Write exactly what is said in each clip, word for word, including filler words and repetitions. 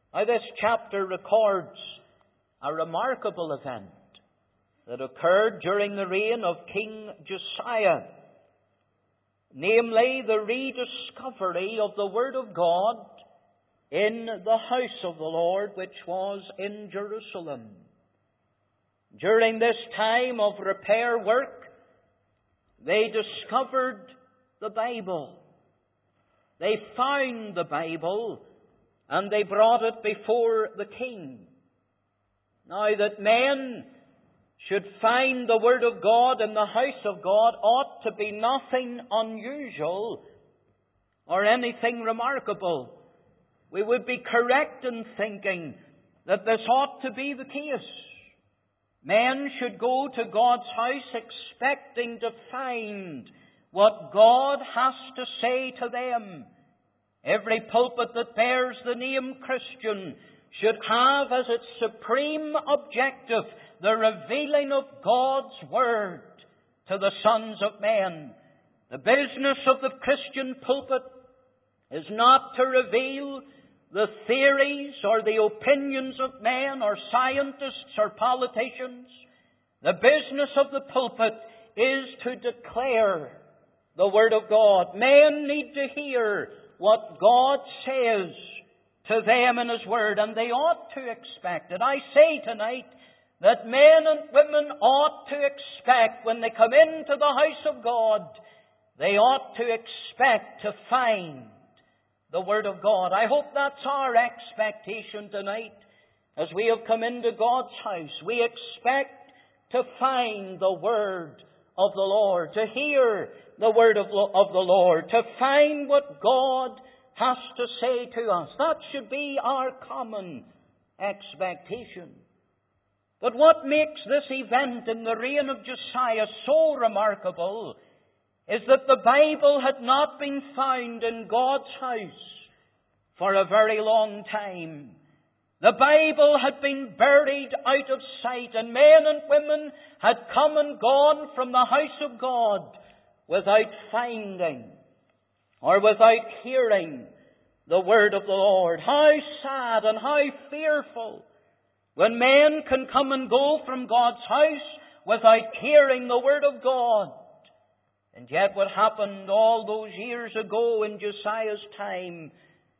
Now, this chapter records a remarkable event that occurred during the reign of King Josiah, namely the rediscovery of the Word of God in the house of the Lord, which was in Jerusalem. During this time of repair work, they discovered the Bible. They found the Bible and they brought it before the king. Now, that men should find the Word of God in the house of God ought to be nothing unusual or anything remarkable. We would be correct in thinking that this ought to be the case. Men should go to God's house expecting to find what God has to say to them. Every pulpit that bears the name Christian should have as its supreme objective the revealing of God's Word to the sons of men. The business of the Christian pulpit is not to reveal the theories or the opinions of men or scientists or politicians. The business of the pulpit is to declare the Word of God. Men need to hear what God says to them in His Word, and they ought to expect it. I say tonight that men and women ought to expect, when they come into the house of God, they ought to expect to find the Word of God. I hope that's our expectation tonight as we have come into God's house. We expect to find the Word of the Lord, to hear the Word of, of the Lord, to find what God has to say to us. That should be our common expectation. But what makes this event in the reign of Josiah so remarkable is that the Bible had not been found in God's house for a very long time. The Bible had been buried out of sight, and men and women had come and gone from the house of God without finding or without hearing the Word of the Lord. How sad and how fearful when men can come and go from God's house without hearing the Word of God. And yet what happened all those years ago in Josiah's time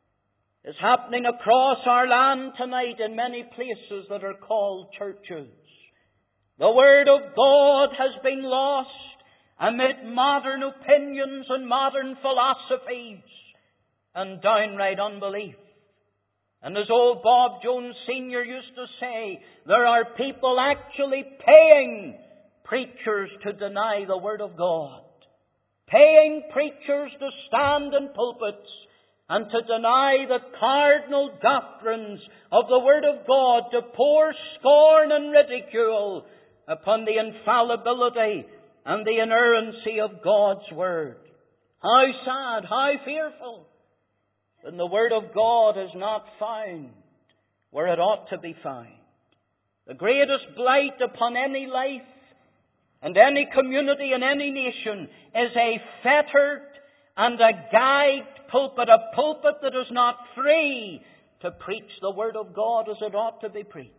is happening across our land tonight in many places that are called churches. The Word of God has been lost amid modern opinions and modern philosophies and downright unbelief. And as old Bob Jones Senior used to say, there are people actually paying preachers to deny the Word of God. Paying preachers to stand in pulpits and to deny the cardinal doctrines of the Word of God, to pour scorn and ridicule upon the infallibility and the inerrancy of God's Word. How sad, how fearful, when the Word of God is not found where it ought to be found. The greatest blight upon any life and any community and any nation is a fettered and a gagged pulpit, a pulpit that is not free to preach the Word of God as it ought to be preached.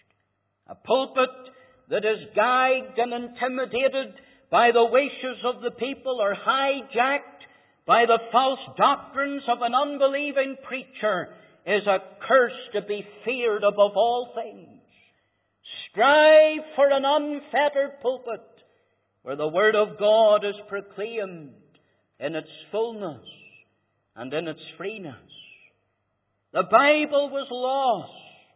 A pulpit that is gagged and intimidated by the wishes of the people, or hijacked by the false doctrines of an unbelieving preacher, is a curse to be feared above all things. Strive for an unfettered pulpit where the Word of God is proclaimed in its fullness and in its freeness. The Bible was lost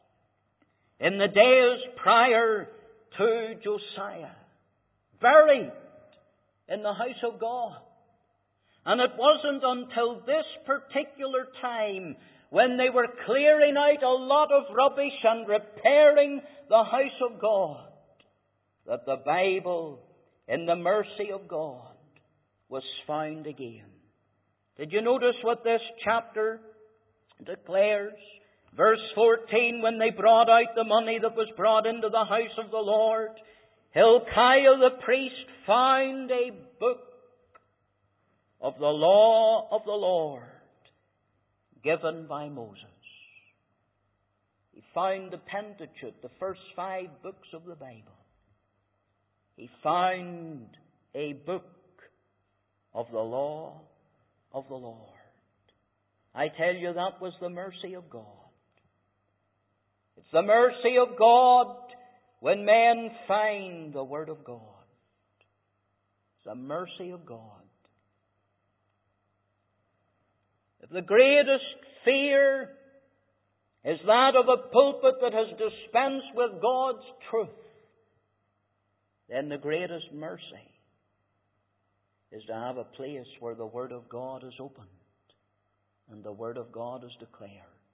in the days prior to Josiah, buried in the house of God. And it wasn't until this particular time, when they were clearing out a lot of rubbish and repairing the house of God, that the Bible, in the mercy of God, was found again. Did you notice what this chapter declares? Verse fourteen, when they brought out the money that was brought into the house of the Lord, Hilkiah the priest found a book of the law of the Lord given by Moses. found the Pentateuch, the first five books of the Bible. He found a book of the law of the Lord. I tell you, that was the mercy of God. It's the mercy of God when men find the Word of God. It's the mercy of God. If the greatest fear is that of a pulpit that has dispensed with God's truth, then the greatest mercy is to have a place where the Word of God is opened and the Word of God is declared.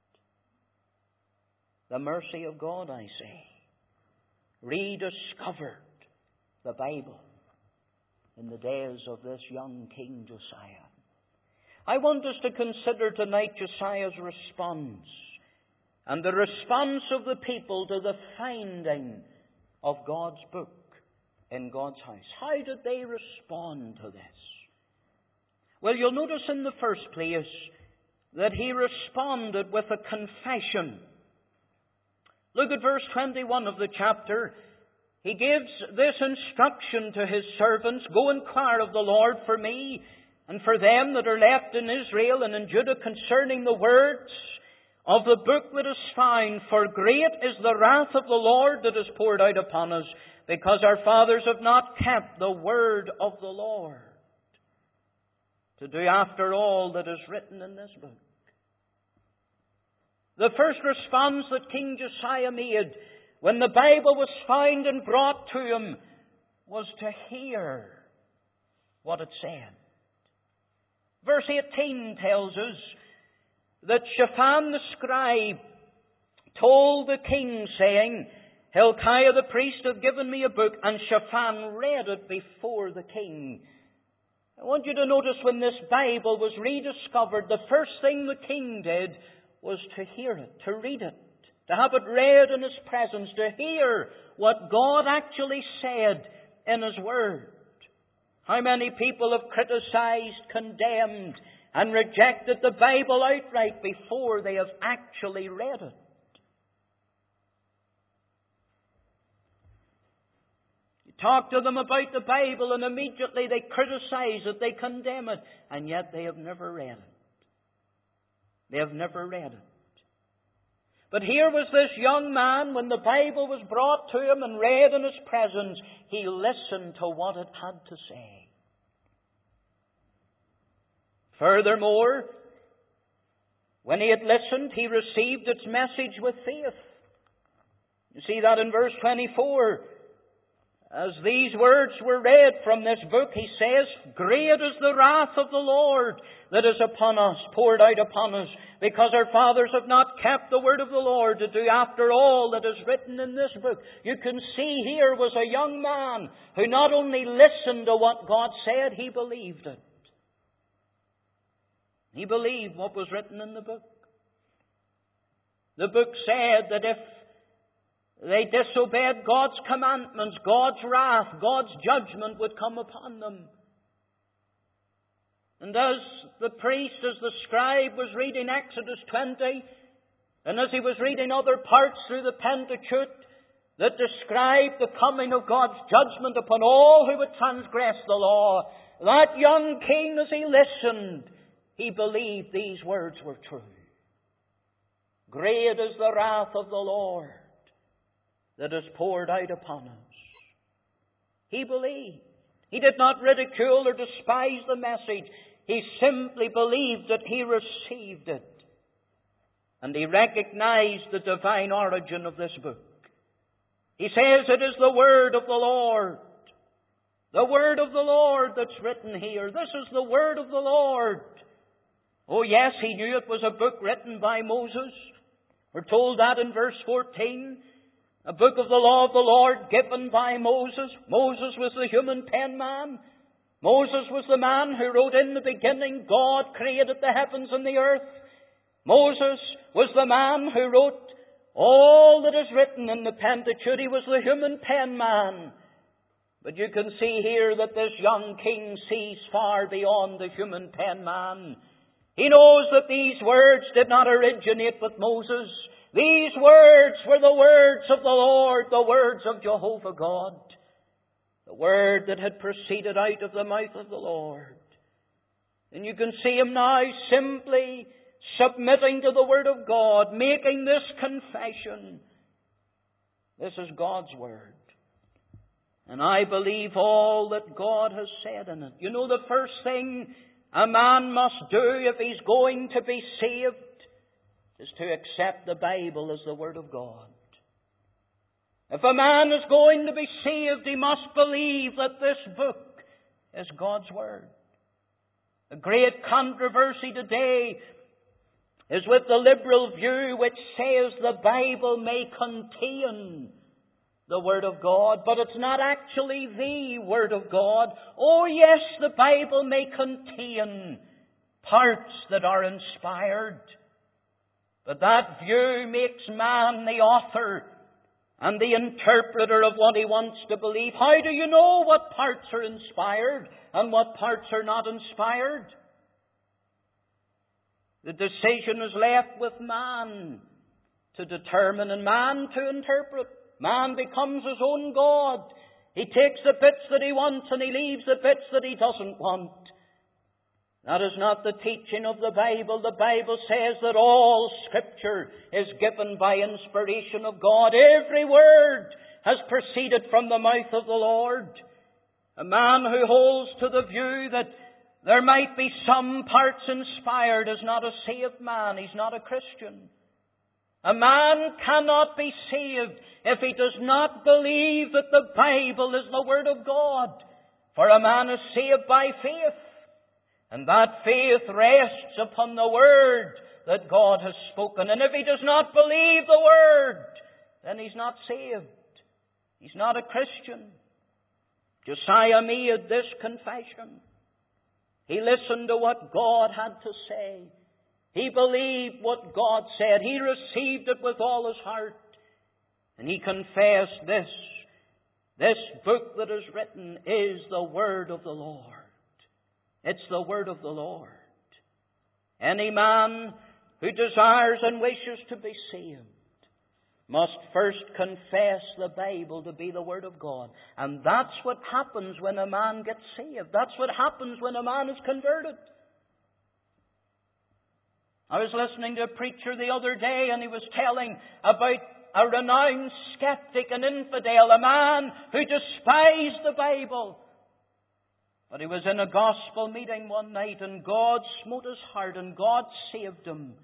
The mercy of God, I say, rediscovered the Bible in the days of this young King Josiah. I want us to consider tonight Josiah's response and the response of the people to the finding of God's book in God's house. How did they respond to this? Well, you'll notice in the first place that he responded with a confession. Look at verse twenty-one of the chapter. He gives this instruction to his servants: "Go inquire of the Lord for me and for them that are left in Israel and in Judah concerning the words of the book that is found. For great is the wrath of the Lord that is poured out upon us, because our fathers have not kept the word of the Lord, to do after all that is written in this book." The first response that King Josiah made when the Bible was found and brought to him was to hear what it said. Verse eighteen tells us that Shaphan the scribe told the king, saying, "Hilkiah the priest hath given me a book," and Shaphan read it before the king. I want you to notice when this Bible was rediscovered, the first thing the king did was to hear it, to read it, to have it read in his presence, to hear what God actually said in His Word. How many people have criticized, condemned, and rejected the Bible outright before they have actually read it? You talk to them about the Bible and immediately they criticize it, they condemn it, and yet they have never read it. They have never read it. But here was this young man, when the Bible was brought to him and read in his presence, he listened to what it had to say. Furthermore, when he had listened, he received its message with faith. You see that in verse twenty-four. As these words were read from this book, he says, "Great is the wrath of the Lord that is upon us, poured out upon us, because our fathers have not kept the word of the Lord to do after all that is written in this book." You can see here was a young man who not only listened to what God said, he believed it. He believed what was written in the book. The book said that if they disobeyed God's commandments, God's wrath, God's judgment would come upon them. And as the priest, as the scribe was reading Exodus twenty, and as he was reading other parts through the Pentateuch that described the coming of God's judgment upon all who would transgress the law, that young king, as he listened, he believed these words were true. Great is the wrath of the Lord that is poured out upon us. He believed. He did not ridicule or despise the message. He simply believed that he received it. And he recognized the divine origin of this book. He says it is the word of the Lord. The word of the Lord that's written here. This is the word of the Lord. Oh yes, he knew it was a book written by Moses. We're told that in verse fourteen. A book of the law of the Lord given by Moses. Moses was the human pen man. Moses was the man who wrote, "In the beginning God created the heavens and the earth." Moses was the man who wrote all that is written in the Pentateuch. He was the human pen man. But you can see here that this young king sees far beyond the human pen man. He knows that these words did not originate with Moses. These words were the words of the Lord, the words of Jehovah God, the word that had proceeded out of the mouth of the Lord. And you can see him now simply submitting to the Word of God, making this confession. This is God's Word. And I believe all that God has said in it. You know, the first thing a man must do if he's going to be saved is to accept the Bible as the Word of God. If a man is going to be saved, he must believe that this book is God's Word. The great controversy today is with the liberal view which says the Bible may contain the Word of God, but it's not actually the Word of God. Oh yes, the Bible may contain parts that are inspired, but that view makes man the author and the interpreter of what he wants to believe. How do you know what parts are inspired and what parts are not inspired? The decision is left with man to determine and man to interpret. Man becomes his own God. He takes the bits that he wants and he leaves the bits that he doesn't want. That is not the teaching of the Bible. The Bible says that all Scripture is given by inspiration of God. Every word has proceeded from the mouth of the Lord. A man who holds to the view that there might be some parts inspired is not a saved man. He's not a Christian. A man cannot be saved if he does not believe that the Bible is the Word of God. For a man is saved by faith. And that faith rests upon the Word that God has spoken. And if he does not believe the Word, then he's not saved. He's not a Christian. Josiah made this confession. He listened to what God had to say. He believed what God said. He received it with all his heart. And he confessed this. This book that is written is the Word of the Lord. It's the Word of the Lord. Any man who desires and wishes to be saved must first confess the Bible to be the Word of God. And that's what happens when a man gets saved. That's what happens when a man is converted. I was listening to a preacher the other day and he was telling about a renowned skeptic and infidel, a man who despised the Bible. But he was in a gospel meeting one night and God smote his heart and God saved him.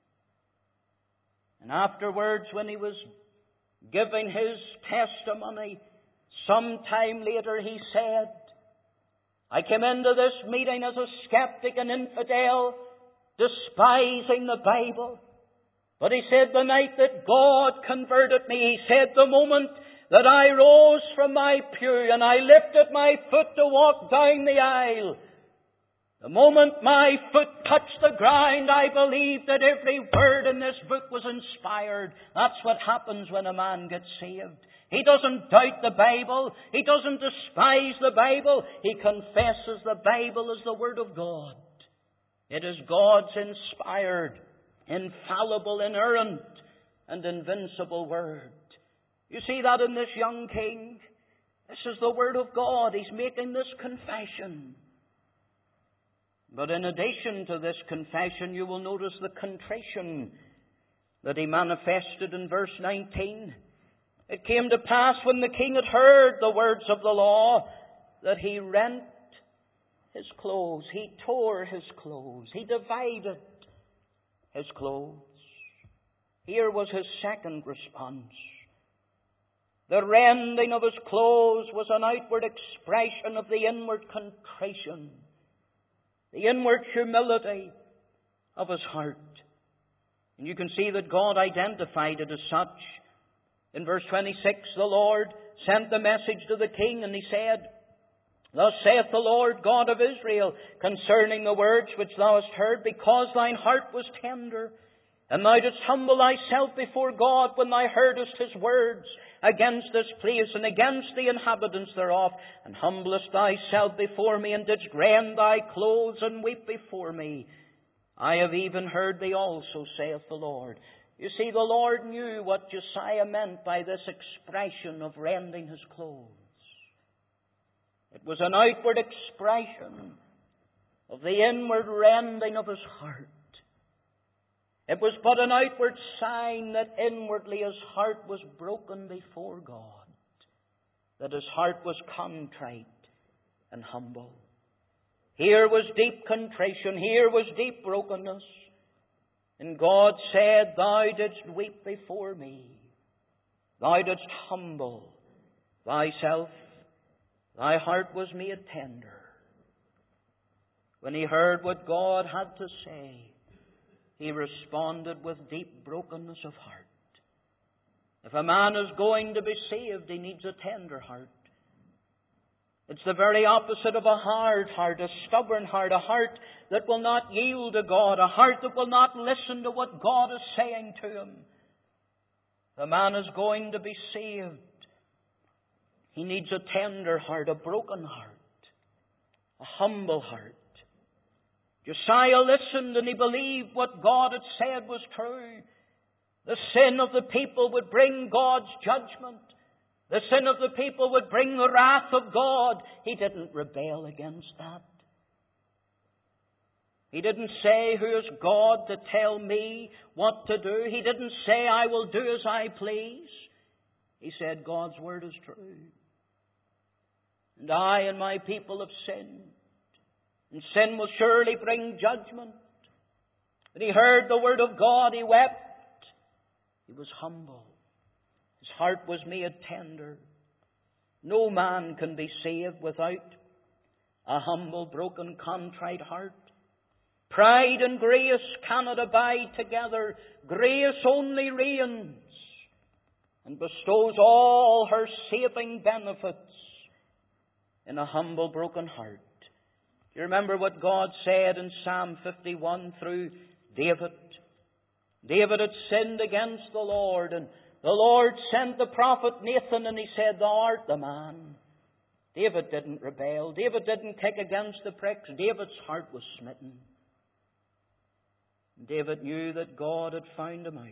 And afterwards, when he was giving his testimony, some time later he said, I came into this meeting as a skeptic and infidel, despising the Bible. But he said the night that God converted me, he said the moment that I rose from my pew and I lifted my foot to walk down the aisle, the moment my foot touched the ground, I believed that every word in this book was inspired. That's what happens when a man gets saved. He doesn't doubt the Bible. He doesn't despise the Bible. He confesses the Bible as the Word of God. It is God's inspired, infallible, inerrant, and invincible Word. You see that in this young king? This is the Word of God. He's making this confession. But in addition to this confession, you will notice the contrition that he manifested in verse nineteen. It came to pass when the king had heard the words of the law that he rent his clothes. He tore his clothes. He divided his clothes. Here was his second response. The rending of his clothes was an outward expression of the inward contrition, the inward humility of his heart. And you can see that God identified it as such. In verse twenty-six, the Lord sent the message to the king, and he said, Thus saith the Lord God of Israel, concerning the words which thou hast heard, because thine heart was tender, and thou didst humble thyself before God when thou heardest his words against this place and against the inhabitants thereof, and humblest thyself before me, and didst rend thy clothes and weep before me. I have even heard thee also, saith the Lord. You see, the Lord knew what Josiah meant by this expression of rending his clothes. It was an outward expression of the inward rending of his heart. It was but an outward sign that inwardly his heart was broken before God, that his heart was contrite and humble. Here was deep contrition, here was deep brokenness. And God said, Thou didst weep before me. Thou didst humble thyself. Thy heart was made tender. When he heard what God had to say, he responded with deep brokenness of heart. If a man is going to be saved, he needs a tender heart. It's the very opposite of a hard heart, a stubborn heart, a heart that will not yield to God, a heart that will not listen to what God is saying to him. The man is going to be saved. He needs a tender heart, a broken heart, a humble heart. Josiah listened and he believed what God had said was true. The sin of the people would bring God's judgment. The sin of the people would bring the wrath of God. He didn't rebel against that. He didn't say, who is God to tell me what to do? He didn't say, I will do as I please. He said, God's word is true. And I and my people have sinned. And sin will surely bring judgment. When he heard the word of God, he wept. He was humble. His heart was made tender. No man can be saved without a humble, broken, contrite heart. Pride and grace cannot abide together. Grace only reigns and bestows all her saving benefits in a humble, broken heart. Do you remember what God said in Psalm fifty-one through David? David had sinned against the Lord, and the Lord sent the prophet Nathan, and he said, Thou art the man. David didn't rebel. David didn't kick against the pricks. David's heart was smitten. David knew that God had found him out.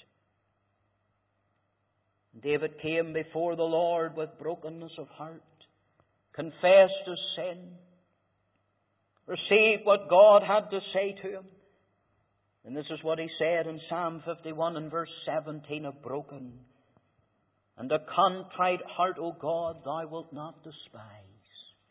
David came before the Lord with brokenness of heart, confessed his sin, received what God had to say to him. And this is what he said in Psalm fifty-one and verse seventeen, a broken and a contrite heart, O God, thou wilt not despise.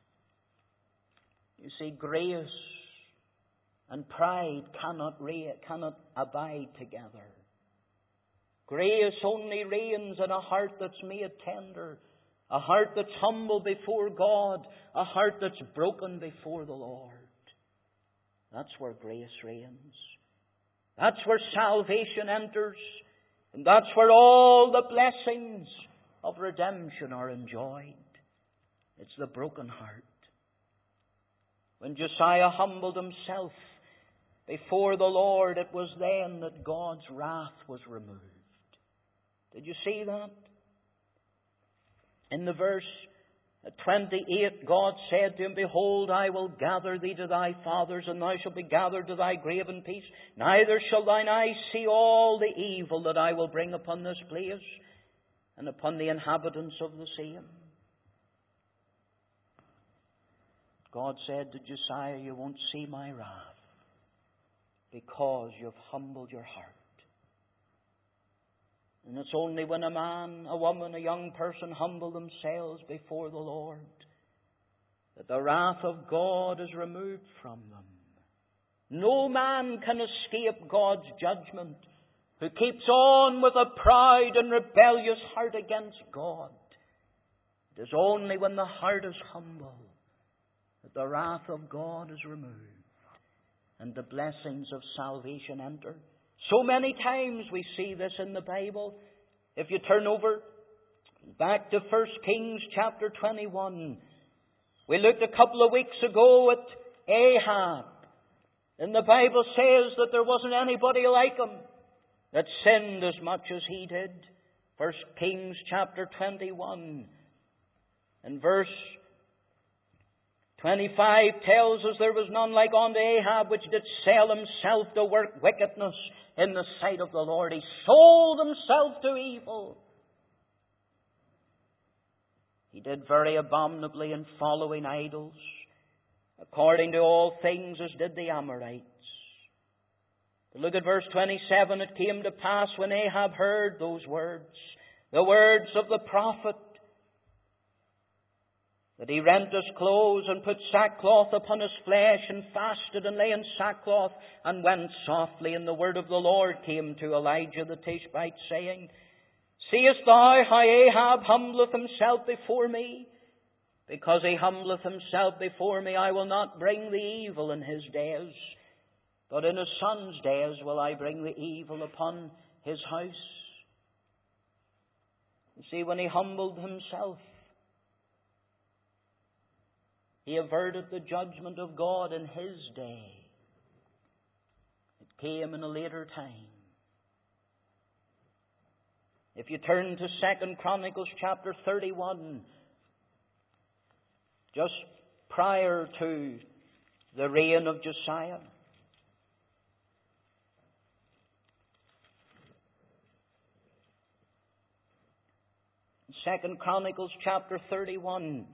You see, grace and pride cannot, re- cannot abide together. Grace only reigns in a heart that's made tender, a heart that's humble before God, a heart that's broken before the Lord. That's where grace reigns. That's where salvation enters. And that's where all the blessings of redemption are enjoyed. It's the broken heart. When Josiah humbled himself before the Lord, it was then that God's wrath was removed. Did you see that? In the verse twenty-eight, God said to him, Behold, I will gather thee to thy fathers, and thou shalt be gathered to thy grave in peace. Neither shall thine eyes see all the evil that I will bring upon this place and upon the inhabitants of the same. God said to Josiah, You won't see my wrath because you've humbled your heart. And it's only when a man, a woman, a young person humble themselves before the Lord that the wrath of God is removed from them. No man can escape God's judgment who keeps on with a proud and rebellious heart against God. It is only when the heart is humble that the wrath of God is removed and the blessings of salvation enter. So many times we see this in the Bible. If you turn over back to First Kings chapter twenty-one, we looked a couple of weeks ago at Ahab. And the Bible says that there wasn't anybody like him that sinned as much as he did. First Kings chapter twenty-one and verse twenty-five tells us there was none like unto Ahab, which did sell himself to work wickedness in the sight of the Lord. He sold himself to evil. He did very abominably in following idols, according to all things as did the Amorites. But look at verse twenty-seven. It came to pass when Ahab heard those words, the words of the prophet, that he rent his clothes and put sackcloth upon his flesh and fasted and lay in sackcloth and went softly. And the word of the Lord came to Elijah the Tishbite, saying, Seest thou how Ahab humbleth himself before me? Because he humbleth himself before me, I will not bring the evil in his days, but in his son's days will I bring the evil upon his house. You see, when he humbled himself, he averted the judgment of God in his day. It came in a later time. If you turn to Second Chronicles chapter thirty-one, just prior to the reign of Josiah, Second Chronicles chapter thirty-one,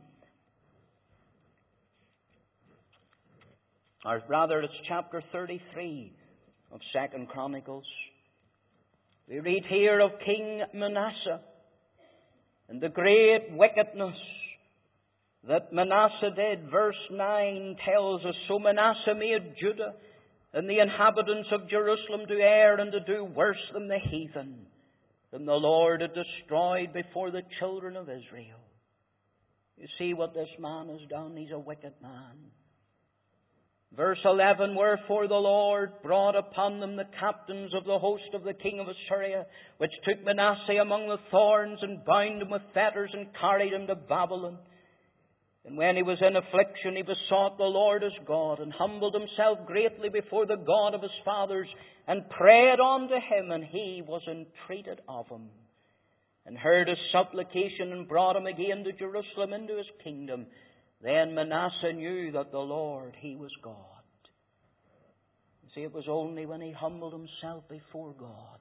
or rather it's chapter thirty-three of Second Chronicles. We read here of King Manasseh and the great wickedness that Manasseh did. Verse nine tells us, So Manasseh made Judah and the inhabitants of Jerusalem to err and to do worse than the heathen, than the Lord had destroyed before the children of Israel. You see what this man has done? He's a wicked man. Verse eleven, Wherefore the Lord brought upon them the captains of the host of the king of Assyria, which took Manasseh among the thorns, and bound him with fetters, and carried him to Babylon. And when he was in affliction, he besought the Lord his God, and humbled himself greatly before the God of his fathers, and prayed unto him, and he was entreated of him, and heard his supplication, and brought him again to Jerusalem into his kingdom. Then Manasseh knew that the Lord, He was God. You see, it was only when he humbled himself before God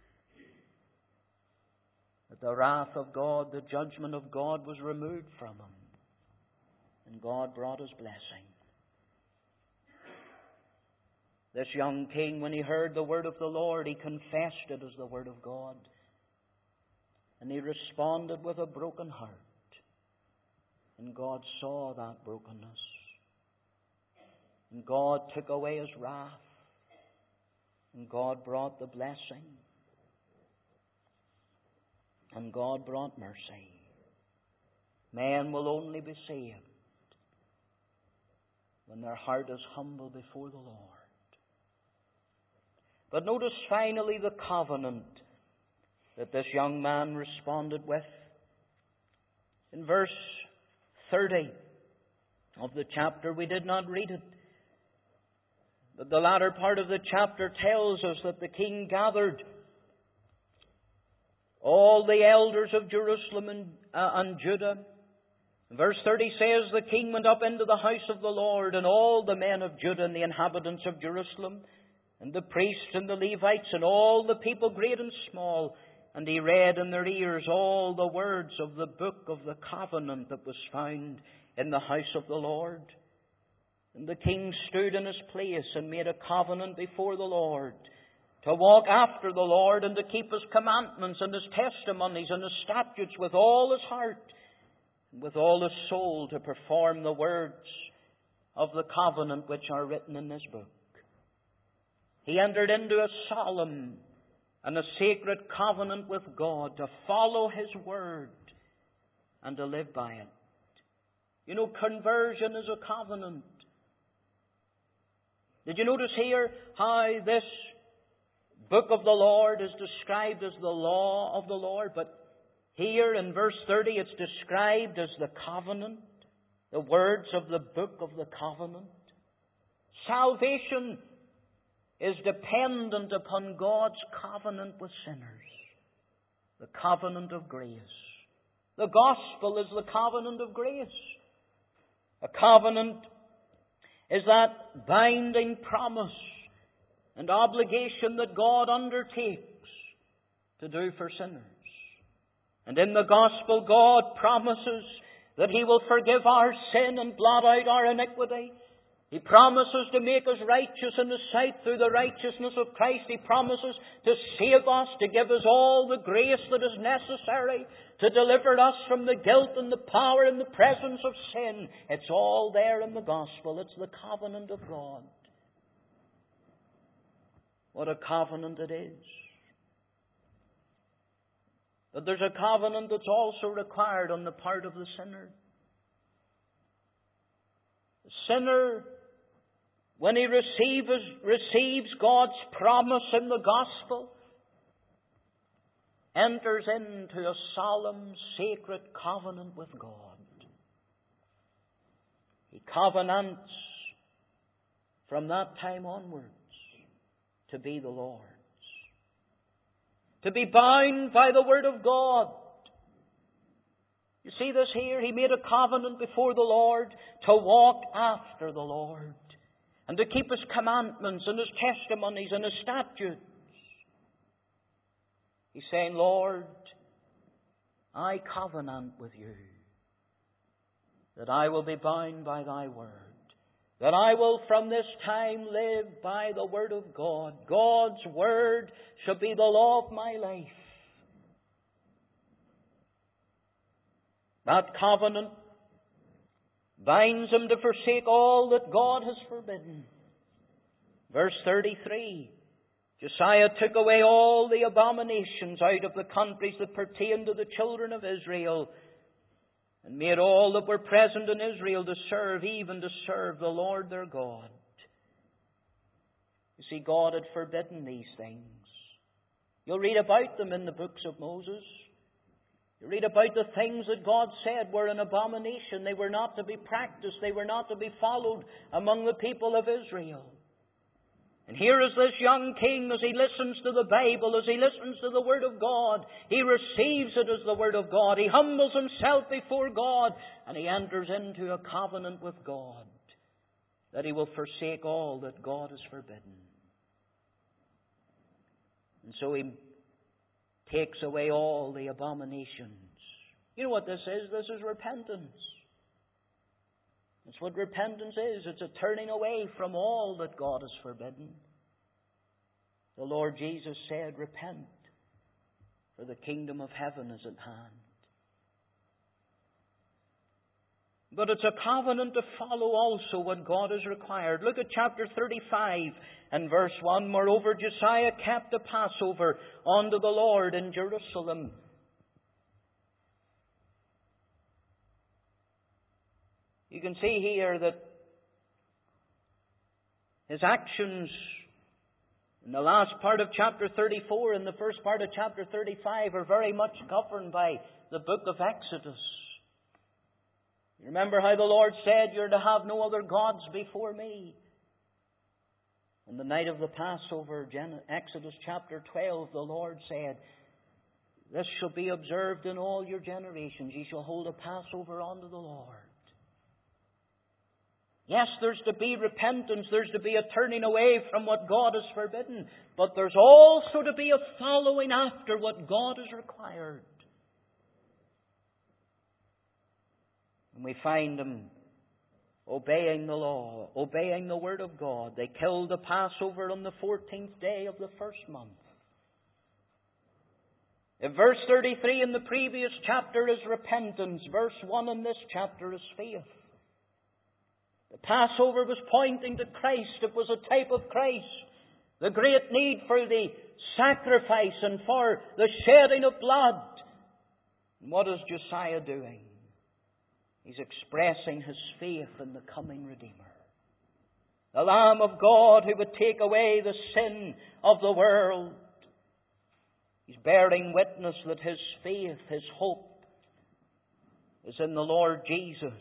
that the wrath of God, the judgment of God was removed from him. And God brought His blessing. This young king, when he heard the word of the Lord, he confessed it as the word of God. And he responded with a broken heart. And God saw that brokenness. And God took away his wrath. And God brought the blessing. And God brought mercy. Man will only be saved when their heart is humble before the Lord. But notice finally the covenant that this young man responded with. In verse thirty of the chapter, we did not read it, but the latter part of the chapter tells us that the king gathered all the elders of Jerusalem and, uh, and Judah. Verse thirty says, The king went up into the house of the Lord, and all the men of Judah and the inhabitants of Jerusalem, and the priests and the Levites, and all the people, great and small, and he read in their ears all the words of the book of the covenant that was found in the house of the Lord. And the king stood in his place and made a covenant before the Lord to walk after the Lord and to keep His commandments and His testimonies and His statutes with all his heart and with all his soul, to perform the words of the covenant which are written in this book. He entered into a solemn and a sacred covenant with God to follow His word and to live by it. You know, conversion is a covenant. Did you notice here how this book of the Lord is described as the law of the Lord? But here in verse thirty it's described as the covenant, the words of the book of the covenant. Salvation is dependent upon God's covenant with sinners. The covenant of grace. The gospel is the covenant of grace. A covenant is that binding promise and obligation that God undertakes to do for sinners. And in the gospel, God promises that He will forgive our sin and blot out our iniquity. He promises to make us righteous in His sight through the righteousness of Christ. He promises to save us, to give us all the grace that is necessary, to deliver us from the guilt and the power and the presence of sin. It's all there in the gospel. It's the covenant of God. What a covenant it is. But there's a covenant that's also required on the part of the sinner. The sinner, when he receives, receives God's promise in the gospel, enters into a solemn, sacred covenant with God. He covenants from that time onwards to be the Lord's. To be bound by the Word of God. You see this here? He made a covenant before the Lord to walk after the Lord and to keep His commandments and His testimonies and His statutes. He's saying, Lord, I covenant with you that I will be bound by Thy Word, that I will from this time live by the Word of God. God's Word shall be the law of my life. That covenant binds him to forsake all that God has forbidden. Verse thirty-three, Josiah took away all the abominations out of the countries that pertained to the children of Israel, and made all that were present in Israel to serve, even to serve the Lord their God. You see, God had forbidden these things. You'll read about them in the books of Moses. You read about the things that God said were an abomination. They were not to be practiced. They were not to be followed among the people of Israel. And here is this young king, as he listens to the Bible, as he listens to the Word of God, he receives it as the Word of God. He humbles himself before God, and he enters into a covenant with God that he will forsake all that God has forbidden. And so he takes away all the abominations. You know what this is? This is repentance. That's what repentance is. It's a turning away from all that God has forbidden. The Lord Jesus said, repent, for the kingdom of heaven is at hand. But it's a covenant to follow also what God has required. Look at chapter thirty-five and verse one. Moreover, Josiah kept the Passover unto the Lord in Jerusalem. You can see here that his actions in the last part of chapter thirty-four and the first part of chapter thirty-five are very much governed by the book of Exodus. You remember how the Lord said, you're to have no other gods before me. On the night of the Passover, Exodus chapter twelve, the Lord said, this shall be observed in all your generations. Ye shall hold a Passover unto the Lord. Yes, there's to be repentance. There's to be a turning away from what God has forbidden. But there's also to be a following after what God has required. And we find them obeying the law, obeying the Word of God. They killed the Passover on the fourteenth day of the first month. In verse thirty-three in the previous chapter is repentance. Verse one in this chapter is faith. The Passover was pointing to Christ. It was a type of Christ. The great need for the sacrifice and for the shedding of blood. And what is Josiah doing? He's expressing his faith in the coming Redeemer. The Lamb of God who would take away the sin of the world. He's bearing witness that his faith, his hope, is in the Lord Jesus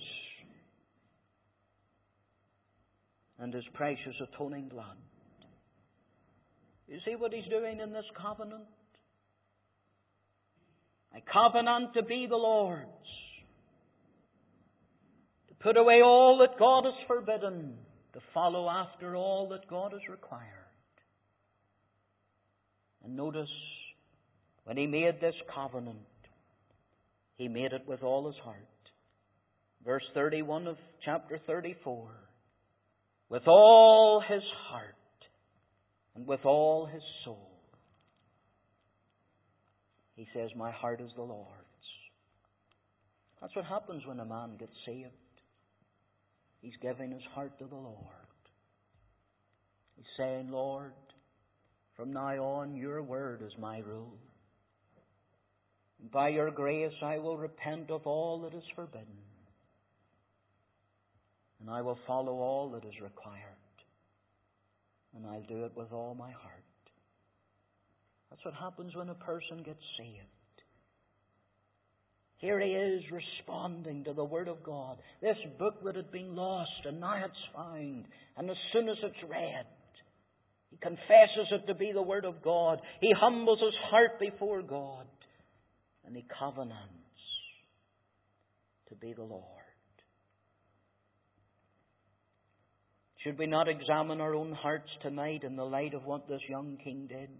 and His precious atoning blood. You see what he's doing in this covenant? I covenant to be the Lord's, to put away all that God has forbidden, to follow after all that God has required. And notice, when he made this covenant, he made it with all his heart. Verse thirty-one of chapter thirty-four. With all his heart and with all his soul. He says, my heart is the Lord's. That's what happens when a man gets saved. He's giving his heart to the Lord. He's saying, Lord, from now on your word is my rule. By your grace I will repent of all that is forbidden. And I will follow all that is required. And I'll do it with all my heart. That's what happens when a person gets saved. Here he is responding to the Word of God. This book that had been lost and now it's found. And as soon as it's read, he confesses it to be the Word of God. He humbles his heart before God. And he covenants to be the Lord. Should we not examine our own hearts tonight in the light of what this young king did?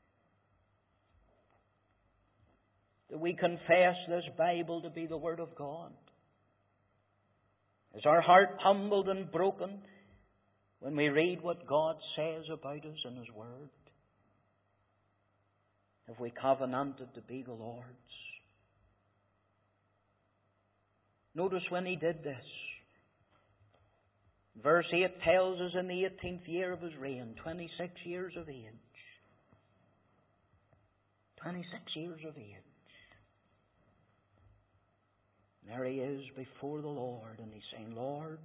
Do we confess this Bible to be the Word of God? Is our heart humbled and broken when we read what God says about us in His Word? Have we covenanted to be the Lord's? Notice when he did this. Verse eight tells us in the eighteenth year of his reign, twenty-six years of age. twenty-six years of age. And there he is before the Lord, and he's saying, Lord,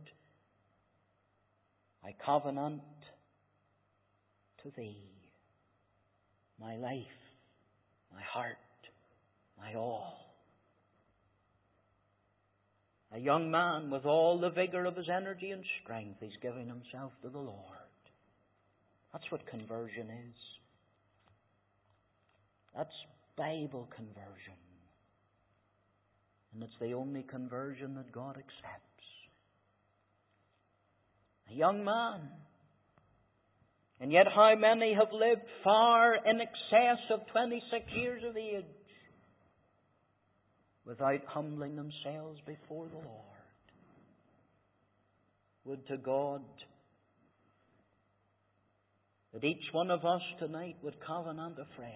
I covenant to Thee my life, my heart, my all. A young man with all the vigour of his energy and strength, he's giving himself to the Lord. That's what conversion is. That's Bible conversion. And it's the only conversion that God accepts. A young man. And yet how many have lived far in excess of twenty-six years of age without humbling themselves before the Lord? Would to God that each one of us tonight would covenant afresh.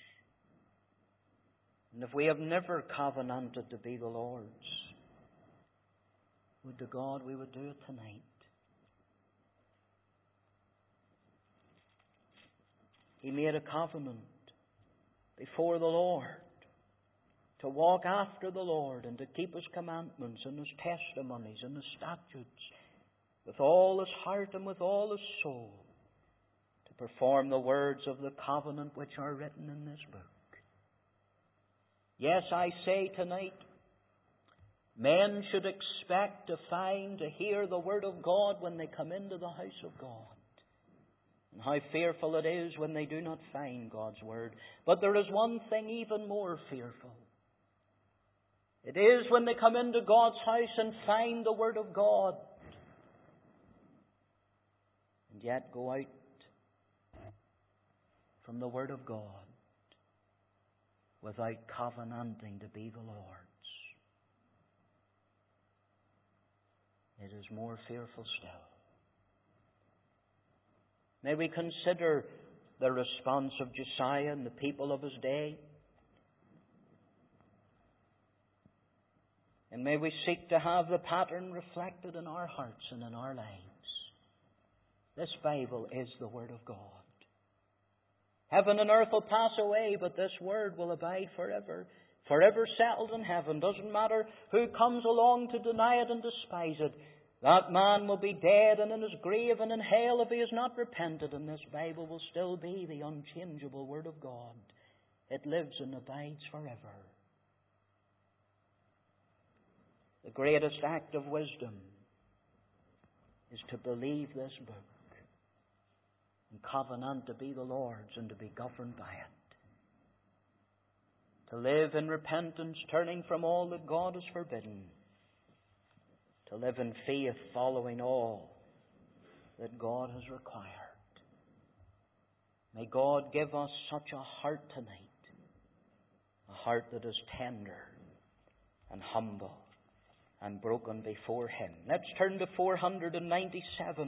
And if we have never covenanted to be the Lord's, would to God we would do it tonight. He made a covenant before the Lord to walk after the Lord and to keep His commandments and His testimonies and His statutes with all his heart and with all his soul, to perform the words of the covenant which are written in this book. Yes, I say tonight, men should expect to find, to hear the Word of God when they come into the house of God. And how fearful it is when they do not find God's Word. But there is one thing even more fearful. It is when they come into God's house and find the Word of God, and yet go out from the Word of God without covenanting to be the Lord's. It is more fearful still. May we consider the response of Josiah and the people of his day. And may we seek to have the pattern reflected in our hearts and in our lives. This Bible is the Word of God. Heaven and earth will pass away, but this Word will abide forever. Forever settled in heaven. Doesn't matter who comes along to deny it and despise it. That man will be dead and in his grave and in hell if he has not repented. And this Bible will still be the unchangeable Word of God. It lives and abides forever. The greatest act of wisdom is to believe this book and covenant to be the Lord's and to be governed by it. To live in repentance, turning from all that God has forbidden, to live in faith, following all that God has required. May God give us such a heart tonight, a heart that is tender and humble and broken before Him. Let's turn to four ninety-seven.